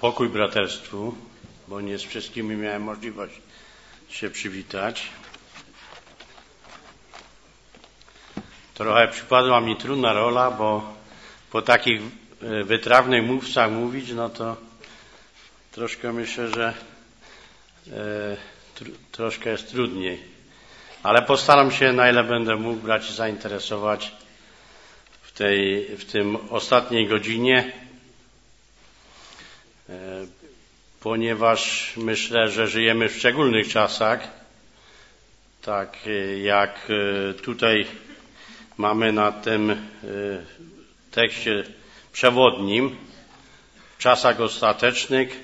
Pokój braterstwu, bo nie z wszystkimi miałem możliwość się przywitać. Trochę przypadła mi trudna rola, bo po takich wytrawnych mówcach mówić, no to troszkę myślę, że troszkę jest trudniej. Ale postaram się, na ile będę mógł, braci zainteresować w tym ostatniej godzinie, ponieważ myślę, że żyjemy w szczególnych czasach, tak jak tutaj mamy na tym tekście przewodnim, w czasach ostatecznych,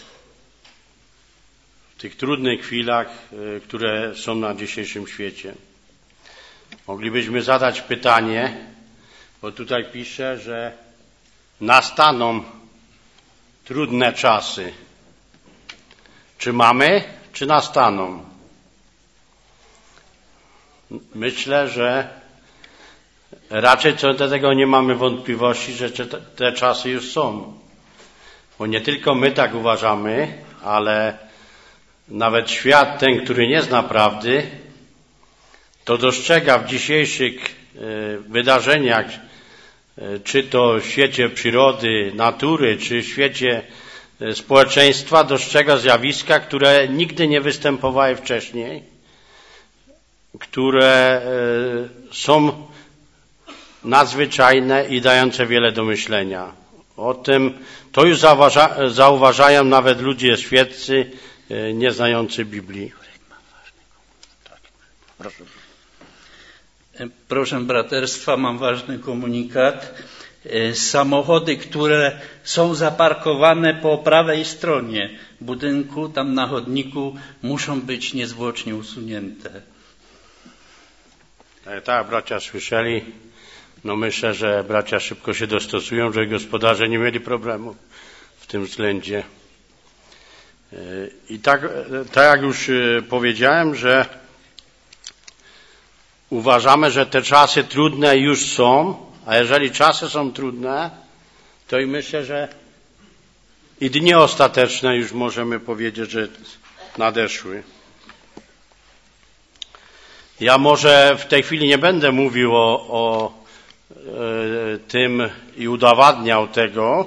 w tych trudnych chwilach, które są na dzisiejszym świecie. Moglibyśmy zadać pytanie, bo tutaj pisze, że nastaną trudne czasy. Czy mamy, czy nastaną? Myślę, że raczej co do tego nie mamy wątpliwości, że te czasy już są. Bo nie tylko my tak uważamy, ale nawet świat ten, który nie zna prawdy, to dostrzega w dzisiejszych wydarzeniach, czy to w świecie przyrody, natury, czy w świecie społeczeństwa, dostrzega zjawiska, które nigdy nie występowały wcześniej, które są nadzwyczajne i dające wiele do myślenia. O tym to już zauważają nawet ludzie świeccy, nie znający Biblii. Proszę braterstwa, mam ważny komunikat. Samochody, które są zaparkowane po prawej stronie budynku, tam na chodniku, muszą być niezwłocznie usunięte. Tak, bracia słyszeli. No myślę, że bracia szybko się dostosują, że gospodarze nie mieli problemu w tym względzie. I tak jak już powiedziałem, że uważamy, że te czasy trudne już są, a jeżeli czasy są trudne, to i myślę, że i dni ostateczne już możemy powiedzieć, że nadeszły. Ja może w tej chwili nie będę mówił o tym i udowadniał tego,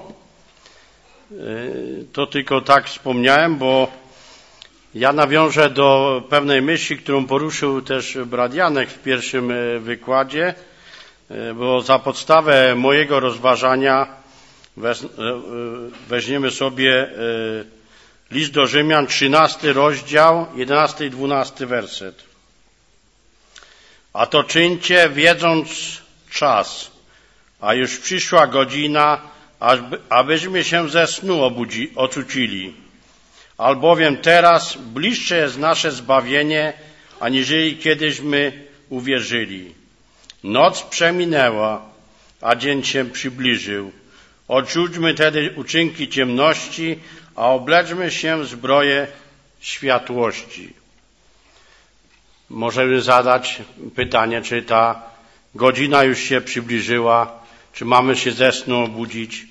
to tylko tak wspomniałem, bo ja nawiążę do pewnej myśli, którą poruszył też brat Janek w pierwszym wykładzie, bo za podstawę mojego rozważania weźmiemy sobie list do Rzymian, 13 rozdział, 11 i 12 werset. A to czyńcie, wiedząc czas, a już przyszła godzina, abyśmy się ze snu ocucili. Albowiem teraz bliższe jest nasze zbawienie, aniżeli kiedyśmy uwierzyli. Noc przeminęła, a dzień się przybliżył. Odrzućmy tedy uczynki ciemności, a obleczmy się w zbroję światłości. Możemy zadać pytanie, czy ta godzina już się przybliżyła, czy mamy się ze snu obudzić.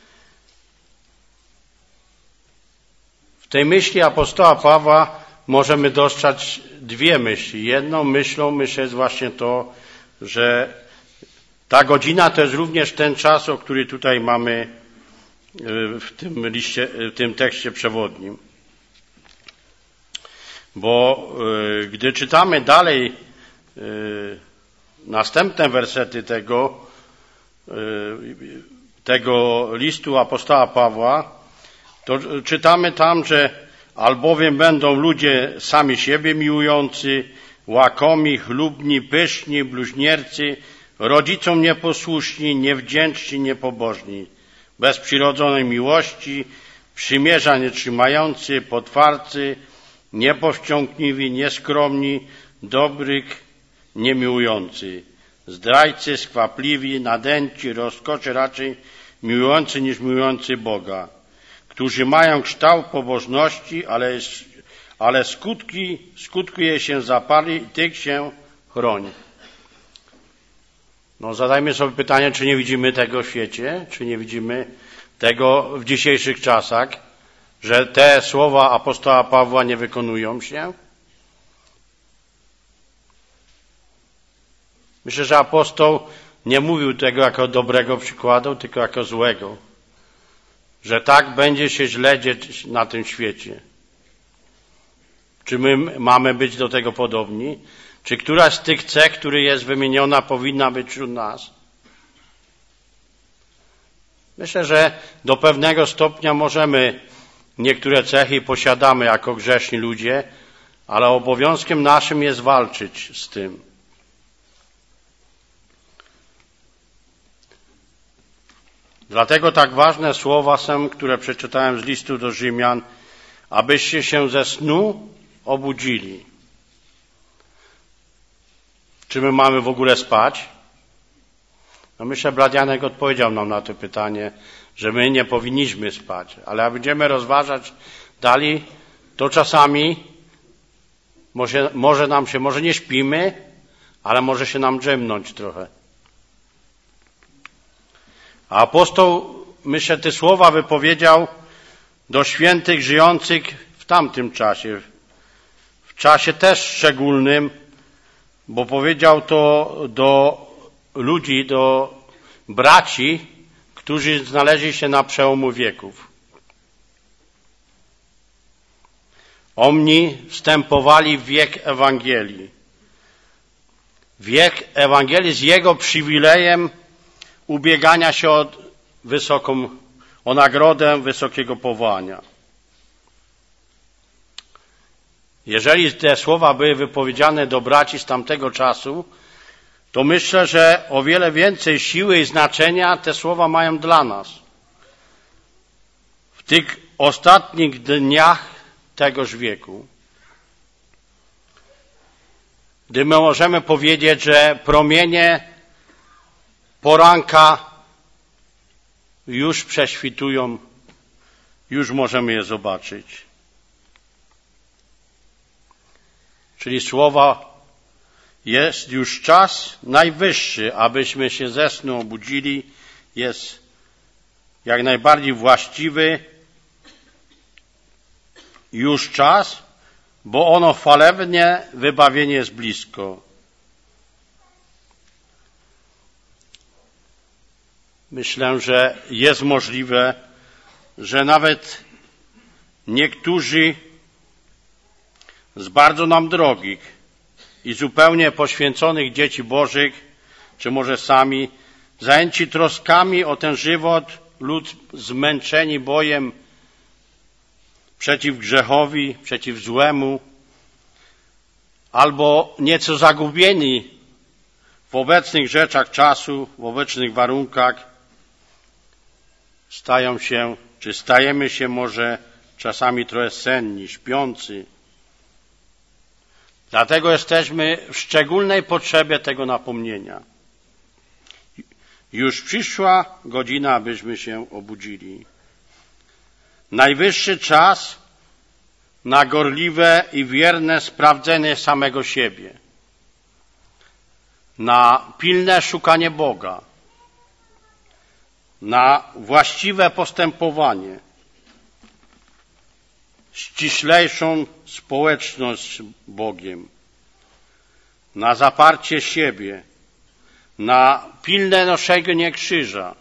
W tej myśli apostoła Pawła możemy dostrzec dwie myśli. Jedną myślą, myślę, jest właśnie to, że ta godzina to jest również ten czas, o który tutaj mamy w tym liście, w tym tekście przewodnim. Bo gdy czytamy dalej następne wersety tego listu apostoła Pawła, to czytamy tam, że albowiem będą ludzie sami siebie miłujący, łakomi, chlubni, pyszni, bluźniercy, rodzicom nieposłuszni, niewdzięczni, niepobożni, bez przyrodzonej miłości, przymierza nie trzymający, potwarcy, niepowściąkliwi, nieskromni, dobrych niemiłujący, zdrajcy, skwapliwi, nadęci, rozkosze raczej miłujący niż miłujący Boga, którzy mają kształt pobożności, ale skutkuje się zapali i tych się chroni. No zadajmy sobie pytanie, czy nie widzimy tego w świecie, czy nie widzimy tego w dzisiejszych czasach, że te słowa apostoła Pawła nie wykonują się? Myślę, że apostoł nie mówił tego jako dobrego przykładu, tylko jako złego. Że tak będzie się źle dzieć na tym świecie. Czy my mamy być do tego podobni? Czy któraś z tych cech, która jest wymieniona, powinna być wśród nas? Myślę, że do pewnego stopnia możemy niektóre cechy posiadamy jako grzeszni ludzie, ale obowiązkiem naszym jest walczyć z tym. Dlatego tak ważne słowa są, które przeczytałem z listu do Rzymian, abyście się ze snu obudzili. Czy my mamy w ogóle spać? No myślę, brat Janek odpowiedział nam na to pytanie, że my nie powinniśmy spać, ale jak będziemy rozważać dalej, to czasami może nie śpimy, ale może się nam drzemnąć trochę. A apostoł, myślę, te słowa wypowiedział do świętych żyjących w tamtym czasie, w czasie też szczególnym, bo powiedział to do ludzi, do braci, którzy znaleźli się na przełomu wieków. Oni wstępowali w wiek Ewangelii. Wiek Ewangelii z jego przywilejem ubiegania się o nagrodę wysokiego powołania. Jeżeli te słowa były wypowiedziane do braci z tamtego czasu, to myślę, że o wiele więcej siły i znaczenia te słowa mają dla nas. W tych ostatnich dniach tegoż wieku, gdy my możemy powiedzieć, że promienie poranka już prześwitują, już możemy je zobaczyć. Czyli słowa jest już czas najwyższy, abyśmy się ze snu obudzili, jest jak najbardziej właściwy już czas, bo ono chwalebnie wybawienie jest blisko. Myślę, że jest możliwe, że nawet niektórzy z bardzo nam drogich i zupełnie poświęconych dzieci Bożych, czy może sami, zajęci troskami o ten żywot, lud zmęczeni bojem przeciw grzechowi, przeciw złemu, albo nieco zagubieni w obecnych rzeczach czasu, w obecnych warunkach, stajemy się może czasami trochę senni, śpiący. Dlatego jesteśmy w szczególnej potrzebie tego napomnienia. Już przyszła godzina, abyśmy się obudzili. Najwyższy czas na gorliwe i wierne sprawdzenie samego siebie, na pilne szukanie Boga, na właściwe postępowanie, ściślejszą społeczność z Bogiem, na zaparcie siebie, na pilne noszenie krzyża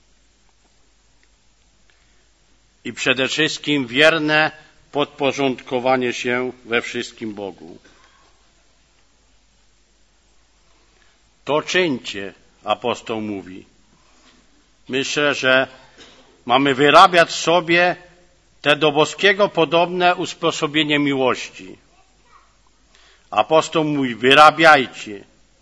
i przede wszystkim wierne podporządkowanie się we wszystkim Bogu. To czyńcie, apostoł mówi. Myślę, że mamy wyrabiać sobie te do boskiego podobne usposobienie miłości. Apostoł mówi, wyrabiajcie.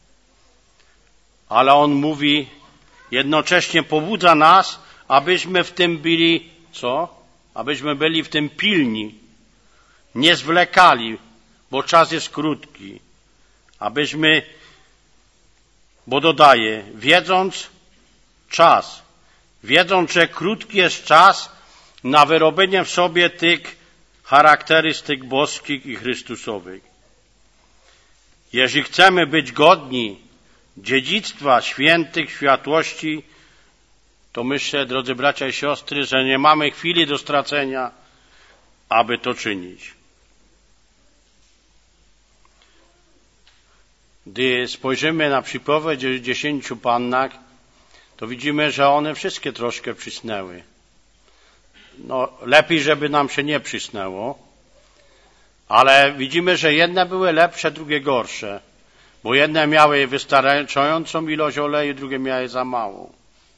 Ale on mówi, jednocześnie pobudza nas, abyśmy w tym byli, co? Abyśmy byli w tym pilni, nie zwlekali, bo czas jest krótki. Bo dodaje, wiedząc, że krótki jest czas na wyrobienie w sobie tych charakterystyk boskich i chrystusowych. Jeśli chcemy być godni dziedzictwa świętych światłości, to myślę, drodzy bracia i siostry, że nie mamy chwili do stracenia, aby to czynić. Gdy spojrzymy na przypowieść o 10 pannach, to widzimy, że one wszystkie troszkę przysnęły. No, lepiej, żeby nam się nie przysnęło, ale widzimy, że jedne były lepsze, drugie gorsze, bo jedne miały wystarczającą ilość oleju, drugie miały za mało.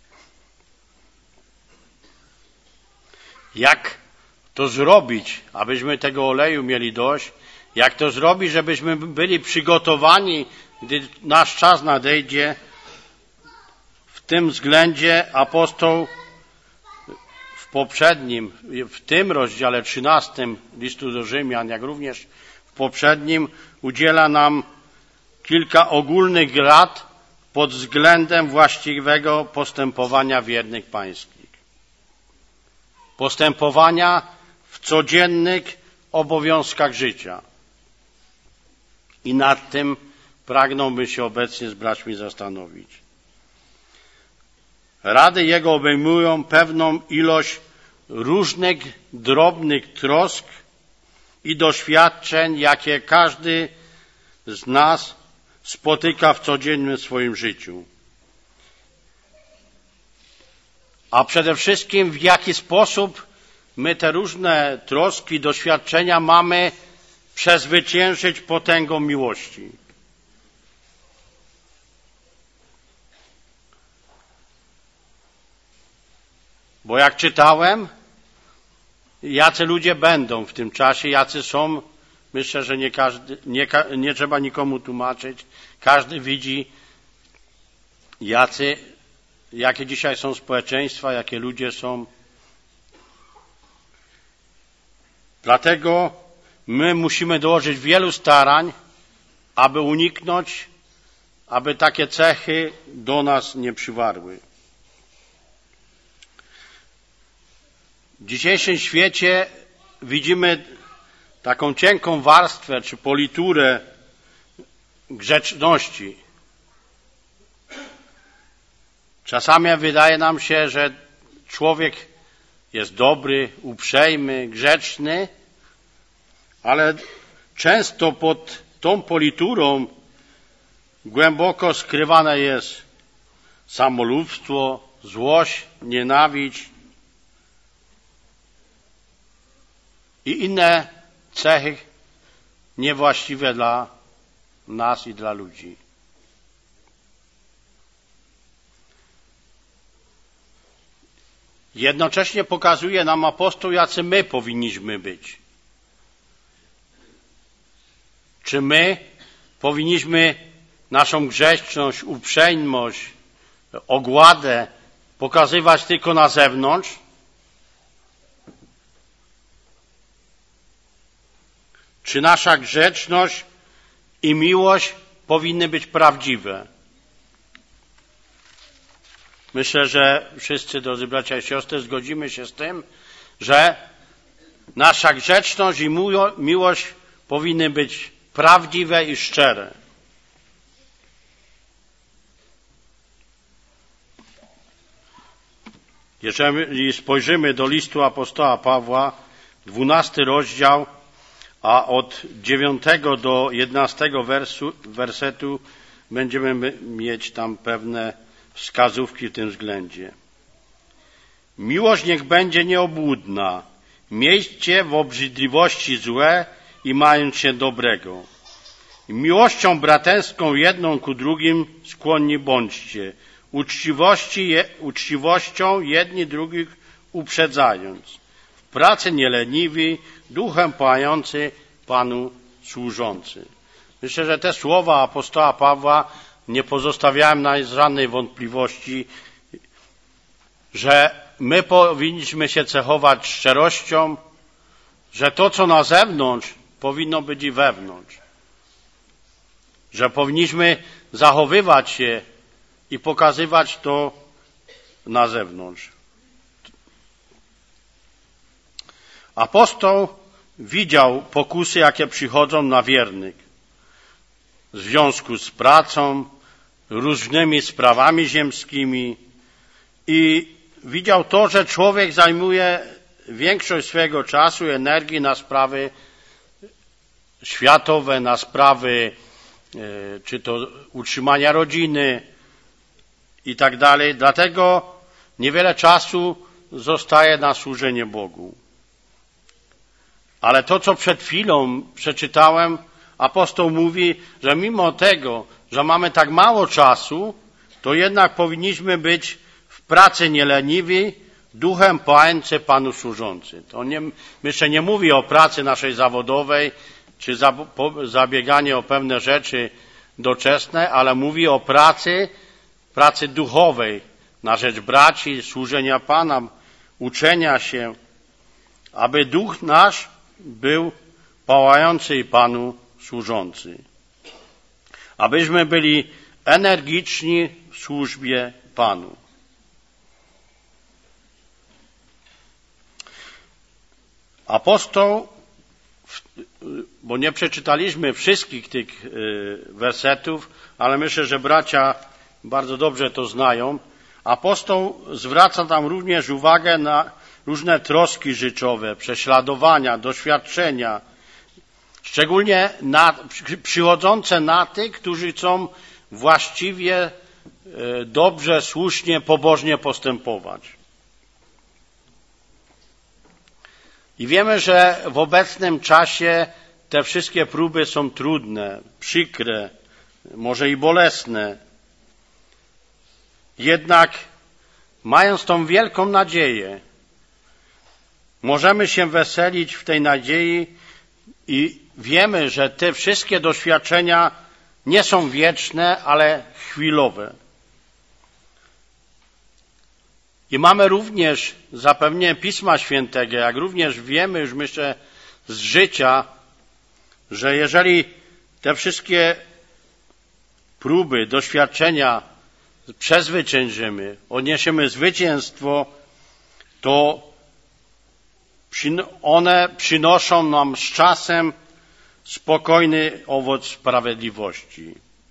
Jak to zrobić, abyśmy tego oleju mieli dość? Jak to zrobić, żebyśmy byli przygotowani, gdy nasz czas nadejdzie? W tym względzie apostoł w tym rozdziale 13 listu do Rzymian, jak również w poprzednim, udziela nam kilka ogólnych rad pod względem właściwego postępowania wiernych pańskich. Postępowania w codziennych obowiązkach życia. I nad tym pragnąłbym się obecnie z braćmi zastanowić. Rady jego obejmują pewną ilość różnych drobnych trosk i doświadczeń, jakie każdy z nas spotyka w codziennym swoim życiu. A przede wszystkim w jaki sposób my te różne troski, doświadczenia mamy przezwyciężyć potęgą miłości. Bo jak czytałem, jacy ludzie będą w tym czasie, jacy są, myślę, że nie trzeba nikomu tłumaczyć. Każdy widzi, jakie dzisiaj są społeczeństwa, jakie ludzie są. Dlatego my musimy dołożyć wielu starań, aby uniknąć, aby takie cechy do nas nie przywarły. W dzisiejszym świecie widzimy taką cienką warstwę czy politurę grzeczności. Czasami wydaje nam się, że człowiek jest dobry, uprzejmy, grzeczny, ale często pod tą politurą głęboko skrywane jest samolubstwo, złość, nienawiść i inne cechy niewłaściwe dla nas i dla ludzi. Jednocześnie pokazuje nam apostoł, jacy my powinniśmy być. Czy my powinniśmy naszą grzeczność, uprzejmość, ogładę pokazywać tylko na zewnątrz? Czy nasza grzeczność i miłość powinny być prawdziwe? Myślę, że wszyscy, drodzy bracia i siostry, zgodzimy się z tym, że nasza grzeczność i miłość powinny być prawdziwe i szczere. Jeżeli spojrzymy do listu apostoła Pawła, 12 rozdział, a od 9 do 11 wersetu będziemy mieć tam pewne wskazówki w tym względzie. Miłość niech będzie nieobłudna, miejcie w obrzydliwości złe i mając się dobrego. Miłością braterską jedną ku drugim skłonni bądźcie, uczciwością jedni drugich uprzedzając, w pracy nieleniwi, duchem pałający, Panu służący. Myślę, że te słowa apostoła Pawła nie pozostawiają nam żadnej wątpliwości, że my powinniśmy się cechować szczerością, że to, co na zewnątrz, powinno być i wewnątrz. Że powinniśmy zachowywać się i pokazywać to na zewnątrz. Apostoł widział pokusy, jakie przychodzą na wiernych w związku z pracą, różnymi sprawami ziemskimi i widział to, że człowiek zajmuje większość swojego czasu i energii na sprawy światowe, na sprawy czy to utrzymania rodziny i tak dalej. Dlatego niewiele czasu zostaje na służenie Bogu. Ale to, co przed chwilą przeczytałem, apostoł mówi, że mimo tego, że mamy tak mało czasu, to jednak powinniśmy być w pracy nieleniwi, duchem pałęce Panu służący. To jeszcze nie mówi o pracy naszej zawodowej, czy zabieganie o pewne rzeczy doczesne, ale mówi o pracy duchowej na rzecz braci, służenia Pana, uczenia się, aby duch nasz był pałający i Panu służący. Abyśmy byli energiczni w służbie Panu. Apostoł, bo nie przeczytaliśmy wszystkich tych wersetów, ale myślę, że bracia bardzo dobrze to znają. Apostoł zwraca tam również uwagę na różne troski życiowe, prześladowania, doświadczenia, szczególnie przychodzące na tych, którzy chcą właściwie, dobrze, słusznie, pobożnie postępować. I wiemy, że w obecnym czasie te wszystkie próby są trudne, przykre, może i bolesne. Jednak mając tą wielką nadzieję, możemy się weselić w tej nadziei i wiemy, że te wszystkie doświadczenia nie są wieczne, ale chwilowe. I mamy również zapewnienie Pisma Świętego, jak również wiemy już myślę z życia, że jeżeli te wszystkie próby, doświadczenia przezwyciężymy, odniesiemy zwycięstwo, to one przynoszą nam z czasem spokojny owoc sprawiedliwości.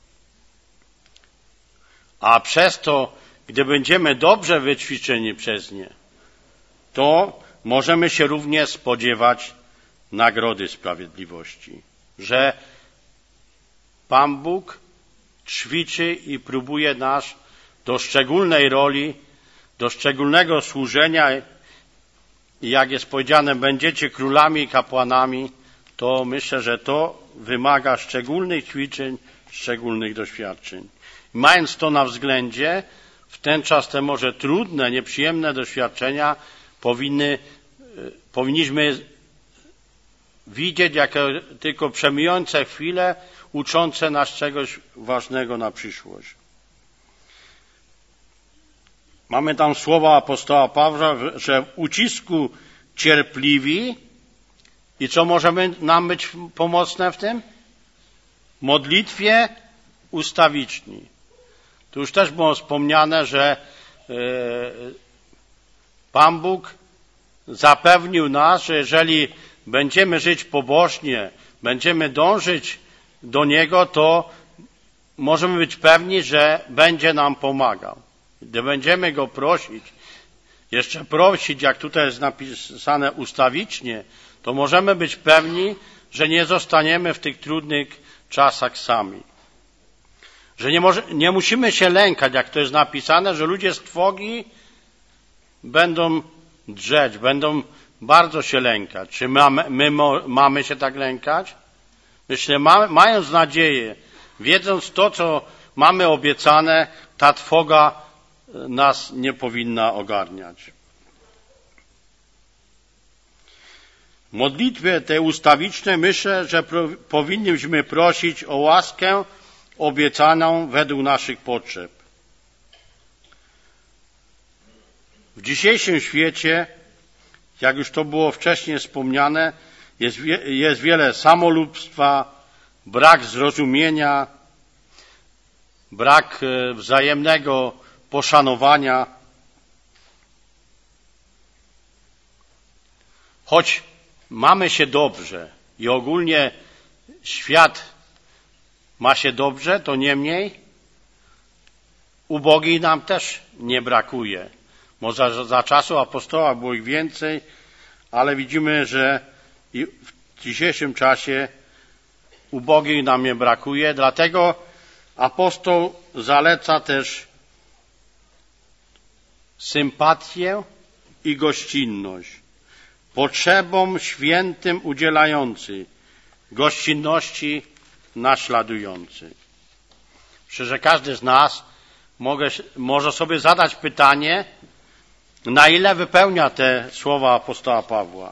A przez to, gdy będziemy dobrze wyćwiczeni przez nie, to możemy się również spodziewać nagrody sprawiedliwości, że Pan Bóg ćwiczy i próbuje nas do szczególnej roli, do szczególnego służenia i jak jest powiedziane, będziecie królami i kapłanami, to myślę, że to wymaga szczególnych ćwiczeń, szczególnych doświadczeń. Mając to na względzie, w ten czas te może trudne, nieprzyjemne doświadczenia powinniśmy widzieć jako tylko przemijające chwile, uczące nas czegoś ważnego na przyszłość. Mamy tam słowa apostoła Pawła, że w ucisku cierpliwi i co może nam być pomocne w tym? W modlitwie ustawiczni. Tu już też było wspomniane, że Pan Bóg zapewnił nas, że jeżeli będziemy żyć pobożnie, będziemy dążyć do Niego, to możemy być pewni, że będzie nam pomagał. Gdy będziemy Go prosić, jeszcze prosić, jak tutaj jest napisane ustawicznie, to możemy być pewni, że nie zostaniemy w tych trudnych czasach sami. Że nie musimy się lękać, jak to jest napisane, że ludzie z trwogi będą drzeć, będą bardzo się lękać. Czy my mamy się tak lękać? Myślę, mając nadzieję, wiedząc to, co mamy obiecane, ta trwoga nas nie powinna ogarniać. W modlitwie tej ustawicznej myślę, że powinniśmy prosić o łaskę obiecaną według naszych potrzeb. W dzisiejszym świecie, jak już to było wcześniej wspomniane, jest wiele samolubstwa, brak zrozumienia, brak wzajemnego poszanowania. Choć mamy się dobrze i ogólnie świat ma się dobrze, to niemniej ubogich nam też nie brakuje. Może za czasu apostoła było ich więcej, ale widzimy, że i w dzisiejszym czasie ubogich nam nie brakuje, dlatego apostoł zaleca też sympatię i gościnność, potrzebom świętym udzielający, gościnności naśladujący. Myślę, że każdy z nas może sobie zadać pytanie, na ile wypełnia te słowa apostoła Pawła.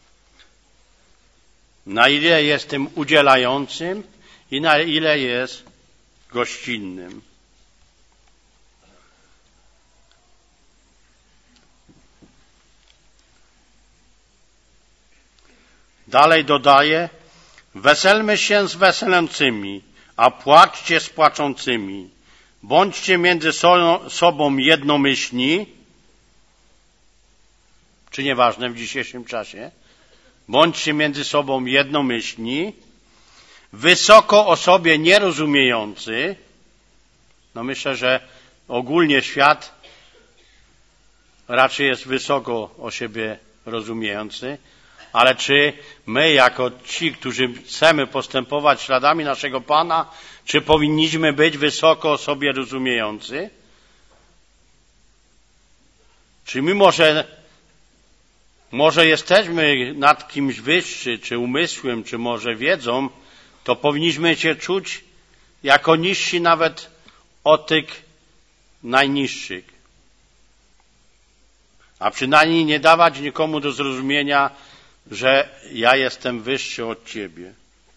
Na ile jest tym udzielającym i na ile jest gościnnym. Dalej dodaje, weselmy się z weselącymi, a płaczcie z płaczącymi. Bądźcie między sobą jednomyślni, czy nieważne w dzisiejszym czasie, bądźcie między sobą jednomyślni, wysoko o sobie nierozumiejący. No myślę, że ogólnie świat raczej jest wysoko o siebie rozumiejący, ale czy my jako ci, którzy chcemy postępować śladami naszego Pana, czy powinniśmy być wysoko o sobie rozumiejący? Czy mimo, że może jesteśmy nad kimś wyższy, czy umysłem, czy może wiedzą, to powinniśmy się czuć jako niżsi nawet od tych najniższych. A przynajmniej nie dawać nikomu do zrozumienia, że ja jestem wyższy od ciebie.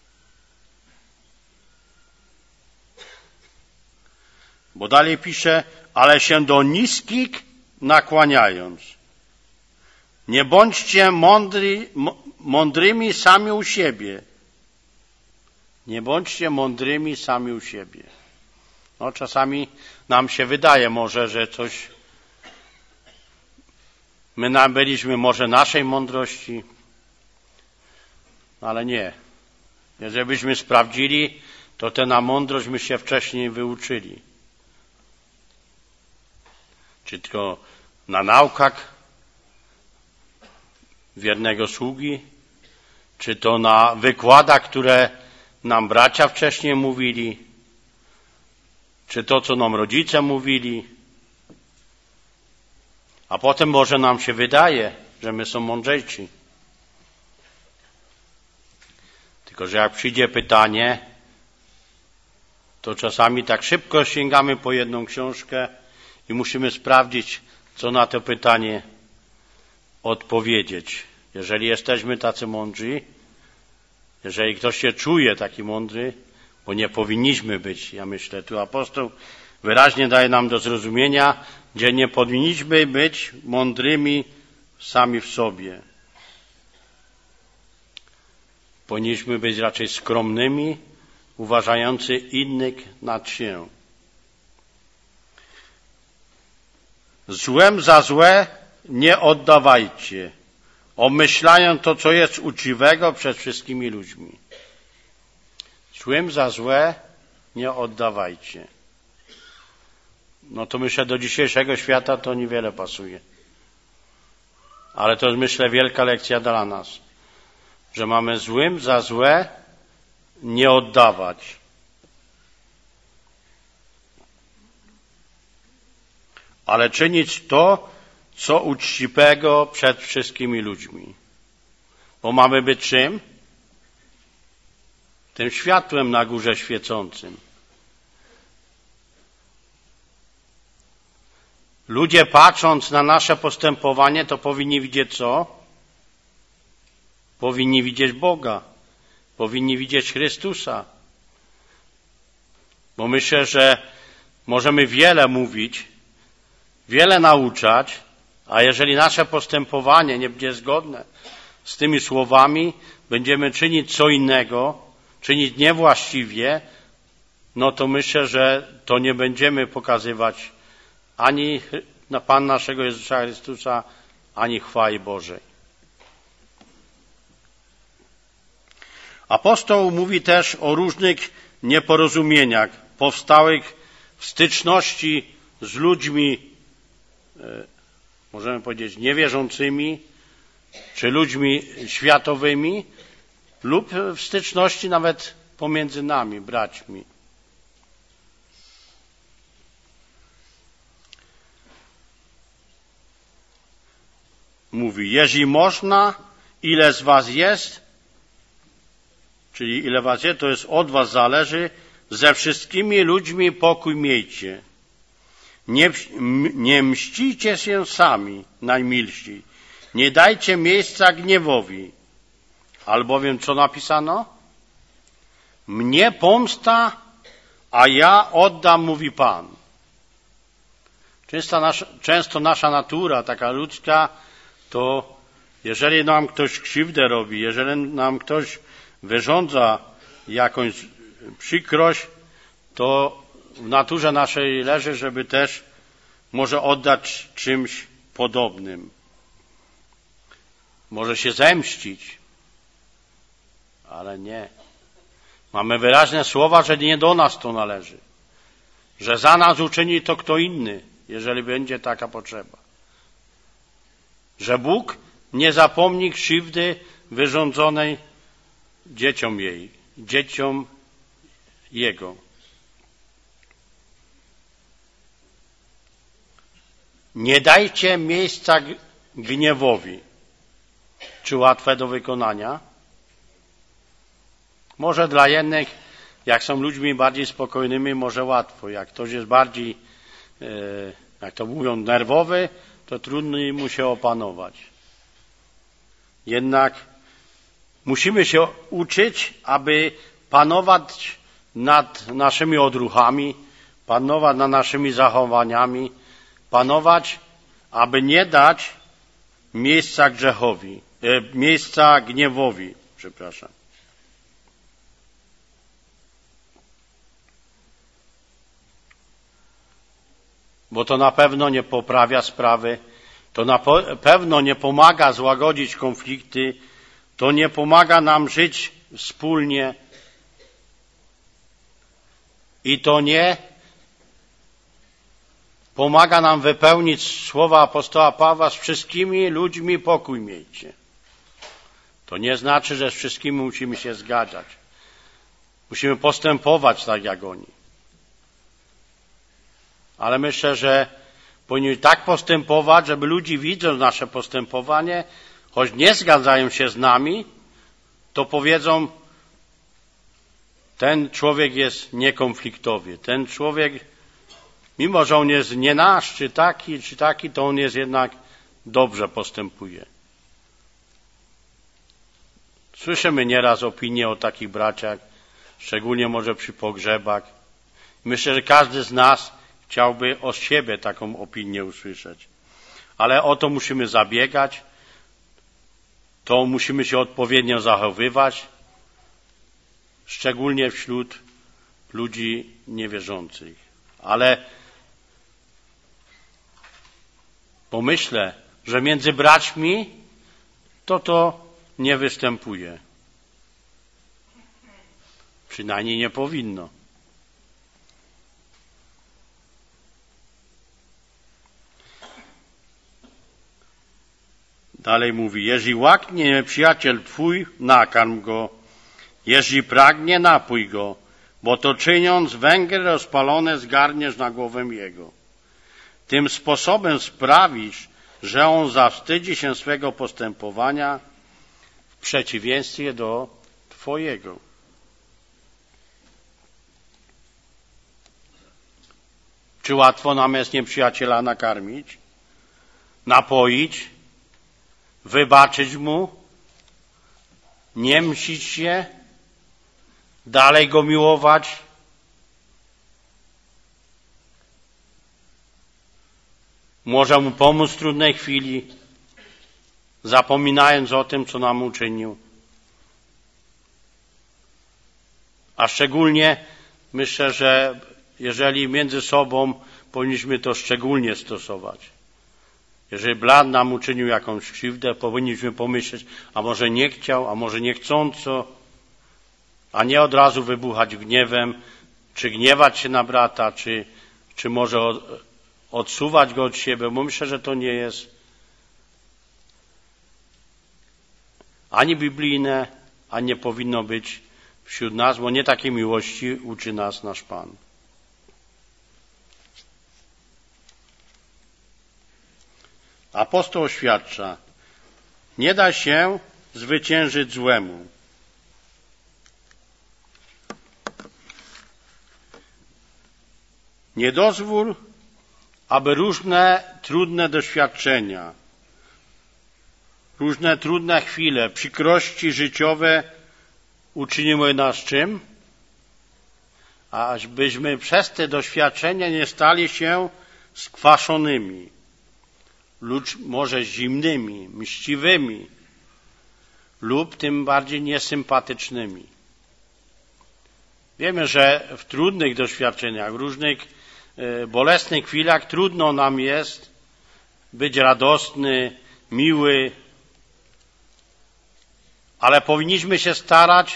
Bo dalej pisze, ale się do niskich nakłaniając. Nie bądźcie mądrymi sami u siebie. Nie bądźcie mądrymi sami u siebie. No, czasami nam się wydaje może, że coś my nabyliśmy może naszej mądrości, ale nie. Jeżeli byśmy sprawdzili, to tę na mądrość my się wcześniej wyuczyli. Czy tylko na naukach wiernego sługi, czy to na wykładach, które nam bracia wcześniej mówili, czy to, co nam rodzice mówili. A potem może nam się wydaje, że my są mądrzejsi. Tylko że jak przyjdzie pytanie, to czasami tak szybko sięgamy po jedną książkę i musimy sprawdzić, co na to pytanie odpowiedzieć. Jeżeli jesteśmy tacy mądrzy, jeżeli ktoś się czuje taki mądry, bo nie powinniśmy być, ja myślę, tu apostoł wyraźnie daje nam do zrozumienia, gdzie nie powinniśmy być mądrymi sami w sobie. Powinniśmy być raczej skromnymi, uważający innych nad się. Złem za złe nie oddawajcie, obmyślając to, co jest uczciwego przed wszystkimi ludźmi. Złem za złe nie oddawajcie. No to myślę, do dzisiejszego świata to niewiele pasuje. Ale to jest, myślę, wielka lekcja dla nas, że mamy złym za złe nie oddawać. Ale czynić to, co uczciwego przed wszystkimi ludźmi. Bo mamy być czym? Tym światłem na górze świecącym. Ludzie, patrząc na nasze postępowanie, to powinni widzieć co? Powinni widzieć Boga. Powinni widzieć Chrystusa. Bo myślę, że możemy wiele mówić, wiele nauczać, a jeżeli nasze postępowanie nie będzie zgodne z tymi słowami, będziemy czynić co innego, czynić niewłaściwie, no to myślę, że to nie będziemy pokazywać ani na Pana naszego Jezusa Chrystusa, ani chwały Bożej. Apostoł mówi też o różnych nieporozumieniach powstałych w styczności z ludźmi, możemy powiedzieć, niewierzącymi, czy ludźmi światowymi lub w styczności nawet pomiędzy nami, braćmi. Mówi, jeżeli można, ile z was jest, czyli ile was jest, to jest od was zależy, ze wszystkimi ludźmi pokój miejcie. Nie mścicie się sami, najmilsi. Nie dajcie miejsca gniewowi. Albowiem co napisano? Mnie pomsta, a ja oddam, mówi Pan. Często nasza natura, taka ludzka, to jeżeli nam ktoś krzywdę robi, jeżeli nam ktoś wyrządza jakąś przykrość, to w naturze naszej leży, żeby też może oddać czymś podobnym. Może się zemścić, ale nie. Mamy wyraźne słowa, że nie do nas to należy. Że za nas uczyni to kto inny, jeżeli będzie taka potrzeba. Że Bóg nie zapomni krzywdy wyrządzonej dzieciom Jego. Nie dajcie miejsca gniewowi. Czy łatwe do wykonania? Może dla jednych, jak są ludźmi bardziej spokojnymi, może łatwo. Jak ktoś jest bardziej, jak to mówią, nerwowy, to trudno mu się opanować. Jednak musimy się uczyć, aby panować nad naszymi odruchami, panować nad naszymi zachowaniami, panować, aby nie dać miejsca gniewowi, Bo to na pewno nie poprawia sprawy, to na pewno nie pomaga złagodzić konflikty, to nie pomaga nam żyć wspólnie i to nie pomaga nam wypełnić słowa apostoła Pawła: z wszystkimi ludźmi pokój miejcie. To nie znaczy, że z wszystkimi musimy się zgadzać. Musimy postępować tak jak oni. Ale myślę, że powinniśmy tak postępować, żeby ludzie, widząc nasze postępowanie, choć nie zgadzają się z nami, to powiedzą: ten człowiek jest niekonfliktowy, ten człowiek, mimo że on jest nie nasz, czy taki, to on jest jednak dobrze postępuje. Słyszymy nieraz opinie o takich braciach, szczególnie może przy pogrzebach. Myślę, że każdy z nas chciałby o siebie taką opinię usłyszeć. Ale o to musimy zabiegać, to musimy się odpowiednio zachowywać, szczególnie wśród ludzi niewierzących. Ale pomyślę, że między braćmi to nie występuje. Przynajmniej nie powinno. Dalej mówi: jeżeli łaknie przyjaciel twój, nakarm go, jeżeli pragnie, napój go, bo to czyniąc, węgiel rozpalony zgarniesz na głowę jego. Tym sposobem sprawisz, że on zawstydzi się swego postępowania w przeciwieństwie do twojego. Czy łatwo nam jest nieprzyjaciela nakarmić, napoić, wybaczyć mu, nie mścić się, dalej go miłować? Może mu pomóc w trudnej chwili, zapominając o tym, co nam uczynił. A szczególnie myślę, że jeżeli między sobą powinniśmy to szczególnie stosować. Jeżeli brat nam uczynił jakąś krzywdę, powinniśmy pomyśleć, a może nie chciał, a może niechcąco, a nie od razu wybuchać gniewem, czy gniewać się na brata, czy może odsuwać go od siebie, bo myślę, że to nie jest ani biblijne, ani nie powinno być wśród nas, bo nie takiej miłości uczy nas nasz Pan. Apostoł oświadcza, nie da się zwyciężyć złemu. Nie dozwól, aby różne trudne doświadczenia, różne trudne chwile, przykrości życiowe uczyniły nas czym? Ażbyśmy przez te doświadczenia nie stali się skwaszonymi, lub może zimnymi, mściwymi lub tym bardziej niesympatycznymi. Wiemy, że w trudnych doświadczeniach, w różnych bolesnych chwilach trudno nam jest być radosny, miły, ale powinniśmy się starać,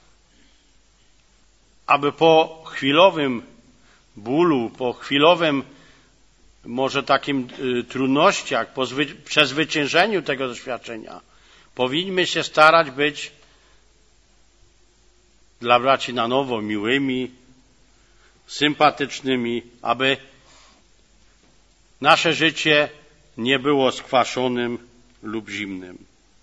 aby po chwilowym bólu, po chwilowym może takim trudnościach, po przezwyciężeniu tego doświadczenia, powinniśmy się starać być dla braci na nowo miłymi, sympatycznymi, aby nasze życie nie było skwaszonym lub zimnym.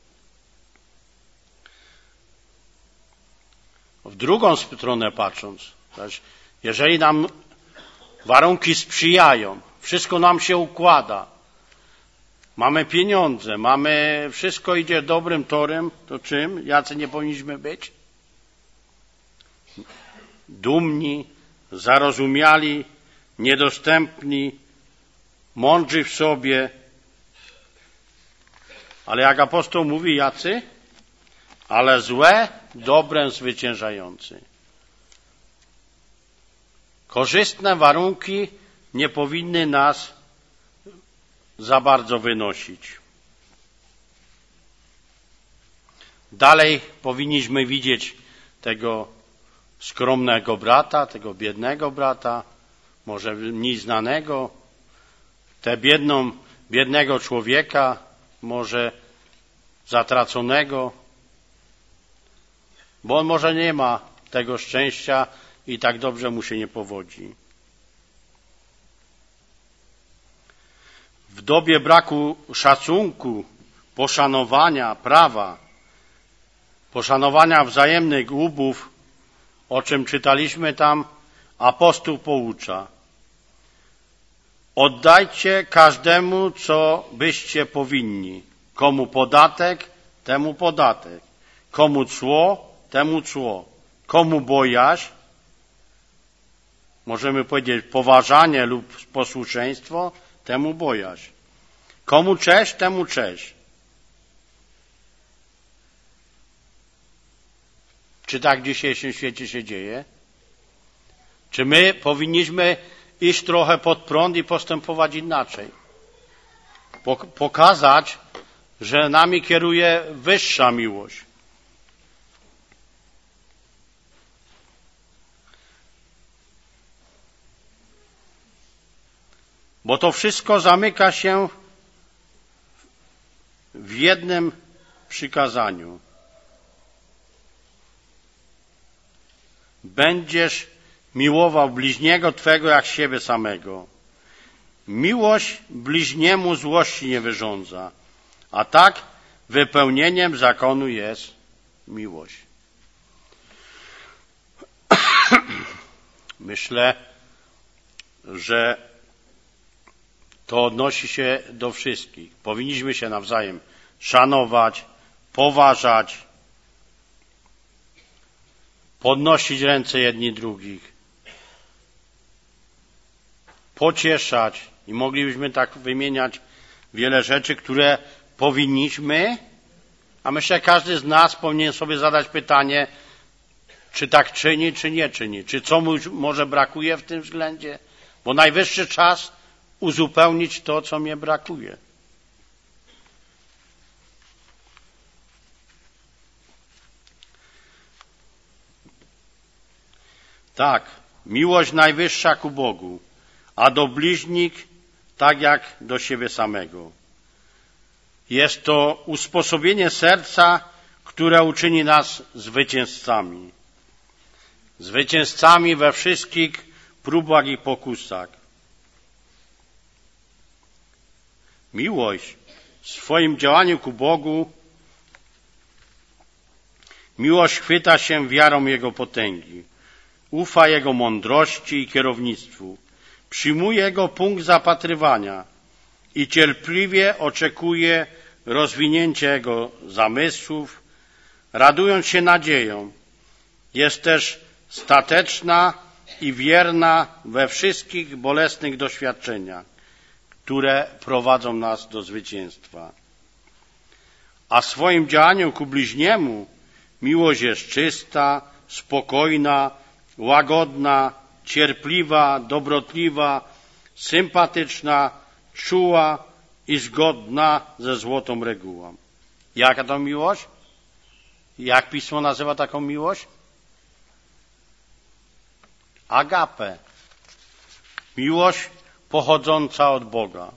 W drugą stronę patrząc, jeżeli nam warunki sprzyjają, wszystko nam się układa, mamy pieniądze, wszystko idzie dobrym torem, to czym? Jacy nie powinniśmy być? Dumni, zarozumiali, niedostępni, mądrzy w sobie. Ale jak apostoł mówi, jacy? Ale złe, dobrem zwyciężający. Korzystne warunki nie powinny nas za bardzo wynosić. Dalej powinniśmy widzieć tego skromnego brata, tego biednego brata, może mniej znanego, biednego człowieka, może zatraconego, bo on może nie ma tego szczęścia i tak dobrze mu się nie powodzi. W dobie braku szacunku, poszanowania prawa, poszanowania wzajemnych łubów, o czym czytaliśmy tam, apostoł poucza. Oddajcie każdemu, co byście powinni. Komu podatek, temu podatek. Komu cło, temu cło. Komu bojaźń, możemy powiedzieć poważanie lub posłuszeństwo, temu bojaźń. Komu cześć, temu cześć. Czy tak w dzisiejszym świecie się dzieje? Czy my powinniśmy iść trochę pod prąd i postępować inaczej? Pokazać, że nami kieruje wyższa miłość. Bo to wszystko zamyka się w jednym przykazaniu. Będziesz miłował bliźniego twego jak siebie samego. Miłość bliźniemu złości nie wyrządza, a tak wypełnieniem zakonu jest miłość. Myślę, że to odnosi się do wszystkich. Powinniśmy się nawzajem szanować, poważać, podnosić ręce jedni drugich, pocieszać i moglibyśmy tak wymieniać wiele rzeczy, które powinniśmy, a myślę, każdy z nas powinien sobie zadać pytanie, czy tak czyni, czy nie czyni, czy co mu może brakuje w tym względzie, bo najwyższy czas uzupełnić to, co mnie brakuje. Tak, miłość najwyższa ku Bogu, a do bliźnich tak jak do siebie samego. Jest to usposobienie serca, które uczyni nas zwycięzcami. Zwycięzcami we wszystkich próbach i pokusach. Miłość w swoim działaniu ku Bogu, miłość chwyta się wiarą Jego potęgi, ufa Jego mądrości i kierownictwu, przyjmuje Jego punkt zapatrywania i cierpliwie oczekuje rozwinięcia Jego zamysłów, radując się nadzieją. Jest też stateczna i wierna we wszystkich bolesnych doświadczeniach, które prowadzą nas do zwycięstwa. A w swoim działaniu ku bliźniemu miłość jest czysta, spokojna, łagodna, cierpliwa, dobrotliwa, sympatyczna, czuła i zgodna ze złotą regułą. Jaka to miłość? Jak Pismo nazywa taką miłość? Agape. Miłość pochodząca od Boga.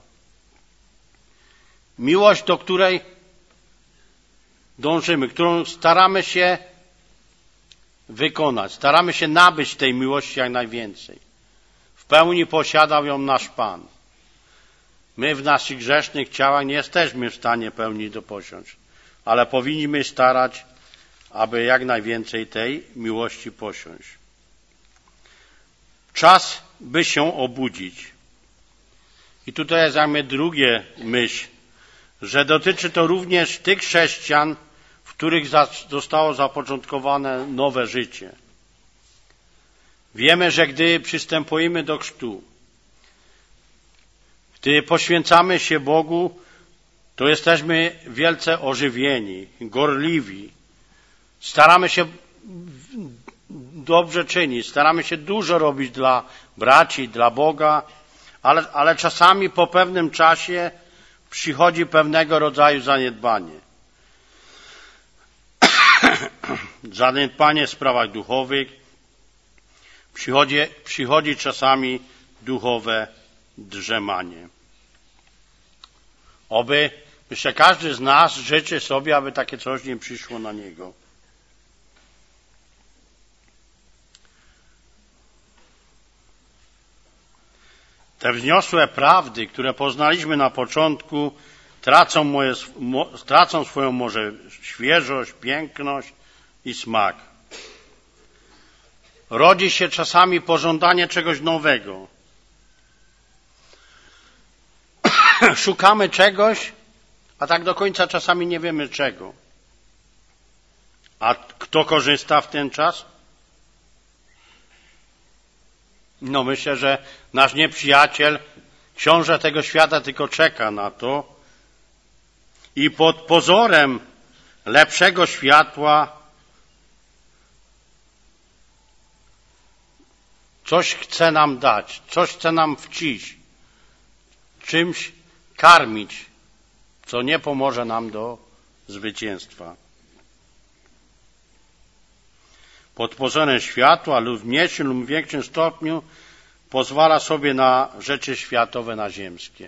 Miłość, do której dążymy, którą staramy się wykonać. Staramy się nabyć tej miłości jak najwięcej. W pełni posiadał ją nasz Pan. My w naszych grzesznych ciałach nie jesteśmy w stanie pełni doposiąść, ale powinniśmy starać, aby jak najwięcej tej miłości posiąść. Czas, by się obudzić. I tutaj jest jakby drugie myśl, że dotyczy to również tych chrześcijan, w których zostało zapoczątkowane nowe życie. Wiemy, że gdy przystępujemy do chrztu, gdy poświęcamy się Bogu, to jesteśmy wielce ożywieni, gorliwi. Staramy się dobrze czynić, staramy się dużo robić dla braci, dla Boga, ale czasami po pewnym czasie przychodzi pewnego rodzaju zaniedbanie. Zaniedbanie w sprawach duchowych, przychodzi czasami duchowe drzemanie. Oby, myślę, każdy z nas życzy sobie, aby takie coś nie przyszło na niego. Te wzniosłe prawdy, które poznaliśmy na początku, tracą swoją może świeżość, piękność i smak. Rodzi się czasami pożądanie czegoś nowego. Szukamy czegoś, a tak do końca czasami nie wiemy czego. A kto korzysta w ten czas? No myślę, że nasz nieprzyjaciel, książę tego świata, tylko czeka na to i pod pozorem lepszego światła coś chce nam dać, coś chce nam wciść, czymś karmić, co nie pomoże nam do zwycięstwa. Pod pozorem światła lub w mniejszym lub większym stopniu pozwala sobie na rzeczy światowe, na ziemskie.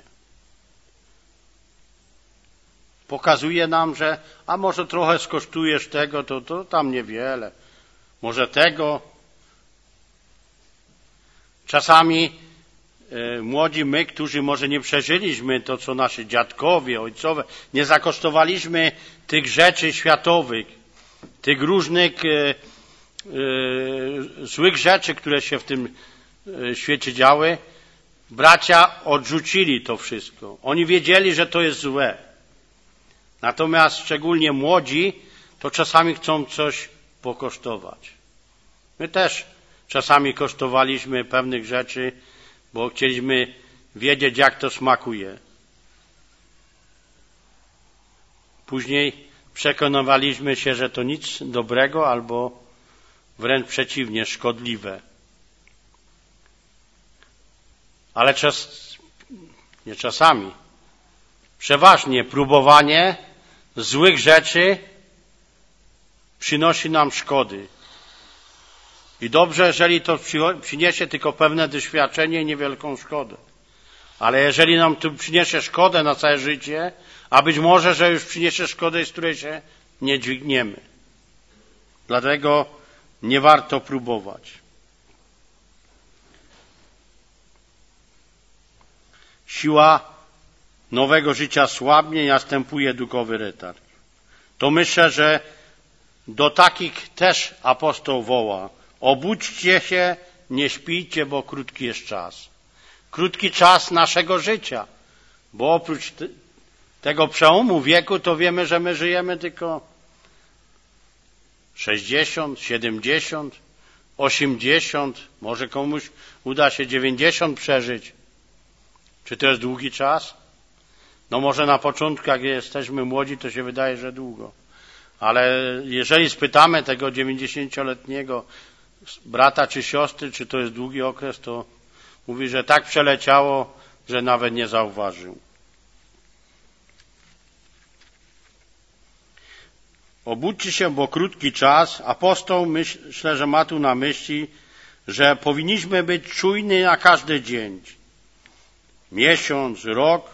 Pokazuje nam, że a może trochę skosztujesz tego, to tam niewiele. Może tego. Czasami młodzi my, którzy może nie przeżyliśmy to, co nasi dziadkowie, ojcowie, nie zakosztowaliśmy tych rzeczy światowych, tych różnych złych rzeczy, które się w tym świecie działy, bracia odrzucili to wszystko. Oni wiedzieli, że to jest złe. Natomiast szczególnie młodzi, to czasami chcą coś pokosztować. My też czasami kosztowaliśmy pewnych rzeczy, bo chcieliśmy wiedzieć, jak to smakuje. Później przekonywaliśmy się, że to nic dobrego albo wręcz przeciwnie, szkodliwe. Ale nie czasami, przeważnie próbowanie złych rzeczy przynosi nam szkody. I dobrze, jeżeli to przyniesie tylko pewne doświadczenie i niewielką szkodę. Ale jeżeli nam to przyniesie szkodę na całe życie, a być może, że już przyniesie szkodę, z której się nie dźwigniemy. Dlatego nie warto próbować. Siła nowego życia słabnie i następuje duchowy retard. To myślę, że do takich też apostoł woła: obudźcie się, nie śpijcie, bo krótki jest czas. Krótki czas naszego życia, bo oprócz tego przełomu wieku to wiemy, że my żyjemy tylko 60, 70, 80, może komuś uda się 90 przeżyć. Czy to jest długi czas? No może na początku, jak jesteśmy młodzi, to się wydaje, że długo. Ale jeżeli spytamy tego 90-letniego brata czy siostry, czy to jest długi okres, to mówi, że tak przeleciało, że nawet nie zauważył. Obudźcie się, bo krótki czas. Apostoł myślę, że ma tu na myśli, że powinniśmy być czujni na każdy dzień. Miesiąc, rok,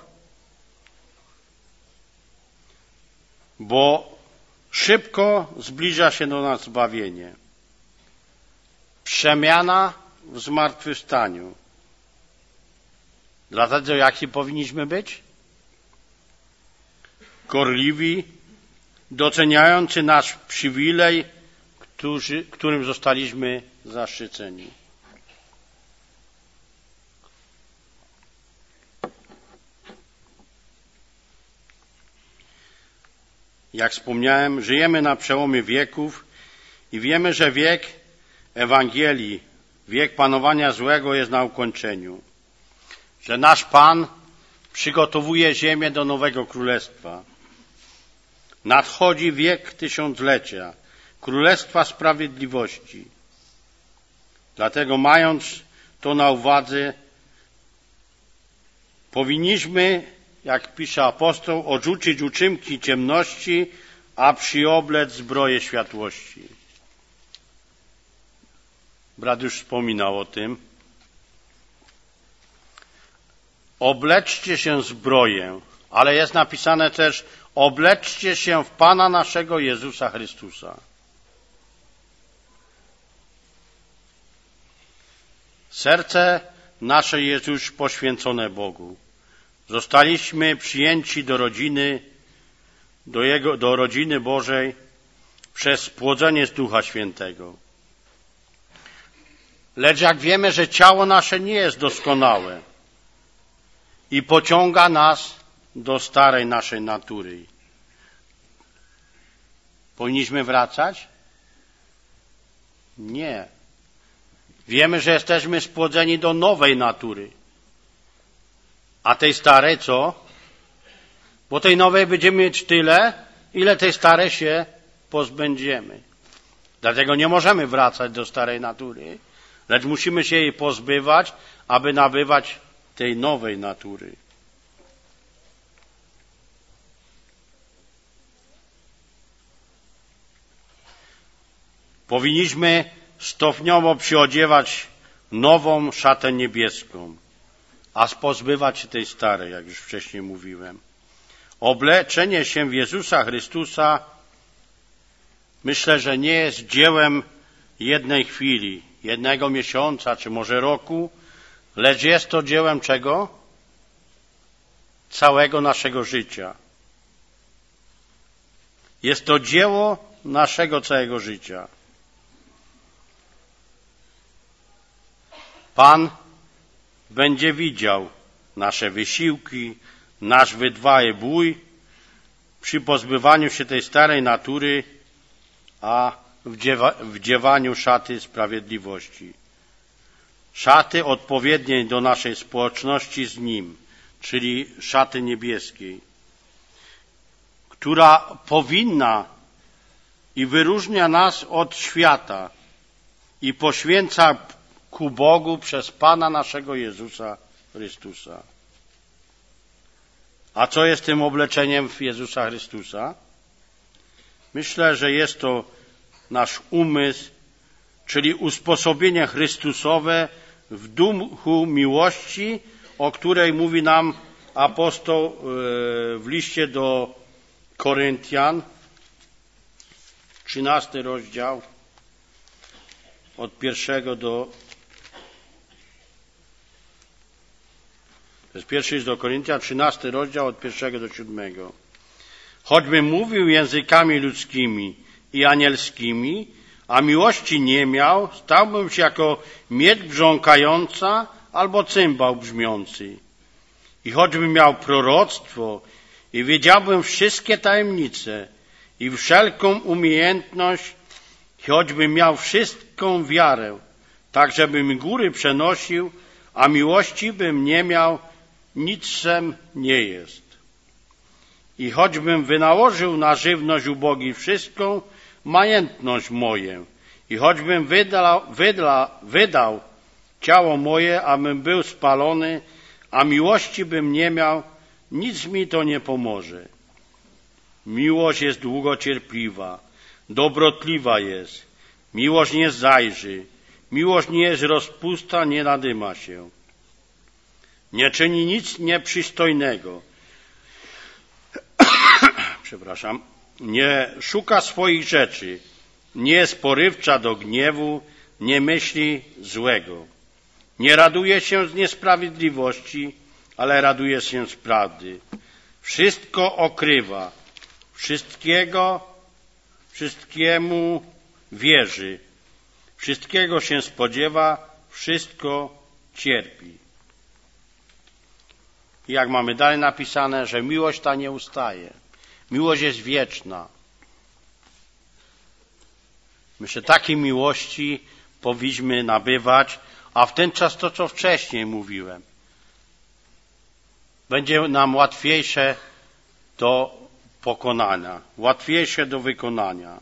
bo szybko zbliża się do nas zbawienie. Przemiana w zmartwychwstaniu. Dlatego jaki powinniśmy być? Gorliwi, doceniający nasz przywilej, którym zostaliśmy zaszczyceni. Jak wspomniałem, żyjemy na przełomie wieków i wiemy, że wiek Ewangelii, wiek panowania złego jest na ukończeniu. Że nasz Pan przygotowuje ziemię do nowego królestwa. Nadchodzi wiek tysiąclecia, królestwa sprawiedliwości. Dlatego, mając to na uwadze, powinniśmy, jak pisze apostoł, odrzucić uczynki ciemności, a przyoblec zbroję światłości. Brat już wspominał o tym. Obleczcie się zbroję, ale jest napisane też: obleczcie się w Pana naszego Jezusa Chrystusa. Serce nasze jest już poświęcone Bogu. Zostaliśmy przyjęci do rodziny, do rodziny Bożej przez płodzenie z Ducha Świętego. Lecz jak wiemy, że ciało nasze nie jest doskonałe i pociąga nas do starej naszej natury. Powinniśmy wracać? Nie. Wiemy, że jesteśmy spłodzeni do nowej natury. A tej starej co? Bo tej nowej będziemy mieć tyle, ile tej starej się pozbędziemy. Dlatego nie możemy wracać do starej natury, lecz musimy się jej pozbywać, aby nabywać tej nowej natury. Powinniśmy stopniowo przyodziewać nową szatę niebieską, a pozbywać się tej starej, jak już wcześniej mówiłem. Obleczenie się w Jezusa Chrystusa myślę, że nie jest dziełem jednej chwili, jednego miesiąca, czy może roku, lecz jest to dziełem czego? Całego naszego życia. Jest to dzieło naszego całego życia. Pan będzie widział nasze wysiłki, nasz wytrwały bój przy pozbywaniu się tej starej natury, a wdziewaniu szaty sprawiedliwości. Szaty odpowiedniej do naszej społeczności z Nim, czyli szaty niebieskiej, która powinna i wyróżnia nas od świata i poświęca ku Bogu przez Pana naszego Jezusa Chrystusa. A co jest tym obleczeniem w Jezusa Chrystusa? Myślę, że jest to nasz umysł, czyli usposobienie Chrystusowe w duchu miłości, o której mówi nam apostoł w liście do Koryntian 13 rozdział, od 1 do... To jest pierwszy list do Koryntian, 13 rozdział, od 1 do 7. Choćbym mówił językami ludzkimi i anielskimi, a miłości nie miał, stałbym się jako miedź brząkająca albo cymbał brzmiący. I choćbym miał proroctwo i wiedziałbym wszystkie tajemnice i wszelką umiejętność, choćbym miał wszystką wiarę, tak żebym góry przenosił, a miłości bym nie miał, nicem nie jest. I choćbym wynałożył na żywność ubogich wszystką majętność moję, i choćbym wydał ciało moje, abym był spalony, a miłości bym nie miał, nic mi to nie pomoże. Miłość jest długocierpliwa, dobrotliwa jest, miłość nie zajrzy, miłość nie jest rozpusta, nie nadyma się, nie czyni nic nieprzystojnego, nie szuka swoich rzeczy, nie jest porywcza do gniewu, nie myśli złego. Nie raduje się z niesprawiedliwości, ale raduje się z prawdy. Wszystko okrywa, wszystkiemu wierzy, wszystkiego się spodziewa, wszystko cierpi. I jak mamy dalej napisane, że miłość ta nie ustaje. Miłość jest wieczna. Myślę, takiej miłości powinniśmy nabywać, a w ten czas to, co wcześniej mówiłem, będzie nam łatwiejsze do pokonania, łatwiejsze do wykonania.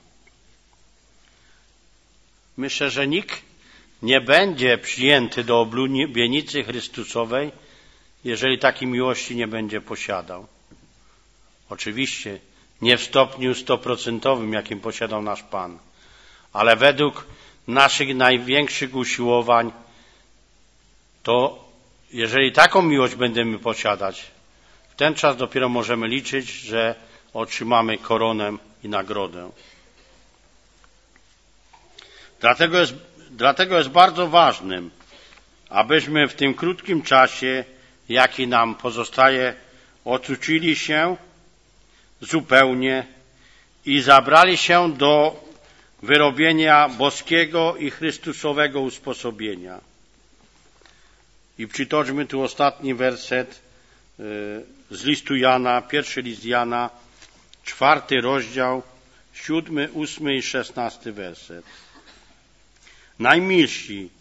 Myślę, że nikt nie będzie przyjęty do oblubienicy Chrystusowej, jeżeli takiej miłości nie będzie posiadał. Oczywiście nie w stopniu 100%, jakim posiadał nasz Pan, ale według naszych największych usiłowań, to jeżeli taką miłość będziemy posiadać, w ten czas dopiero możemy liczyć, że otrzymamy koronę i nagrodę. Dlatego jest bardzo ważnym, abyśmy w tym krótkim czasie, jaki nam pozostaje, ocucili się zupełnie i zabrali się do wyrobienia boskiego i Chrystusowego usposobienia. I przytoczmy tu ostatni werset z listu Jana, pierwszy list Jana, 4 rozdział, 7, 8 i 16 werset. Najmilsi,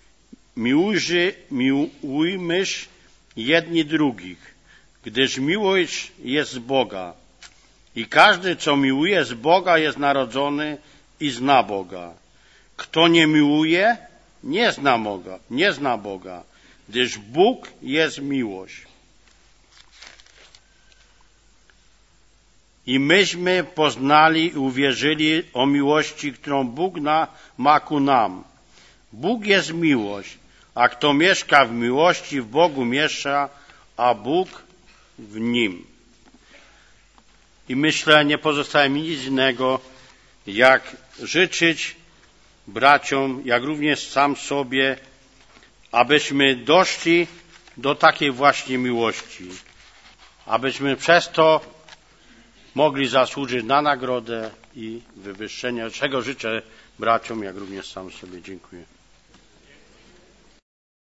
miłujmyż jedni drugich, gdyż miłość jest z Boga. I każdy, co miłuje z Boga, jest narodzony i zna Boga. Kto nie miłuje, nie zna Boga, gdyż Bóg jest miłość. I myśmy poznali i uwierzyli o miłości, którą Bóg ma ku nam. Bóg jest miłość, a kto mieszka w miłości, w Bogu mieszka, a Bóg w nim. I myślę, nie pozostaje mi nic innego, jak życzyć braciom, jak również sam sobie, abyśmy doszli do takiej właśnie miłości, abyśmy przez to mogli zasłużyć na nagrodę i wywyższenie, czego życzę braciom, jak również sam sobie. Dziękuję.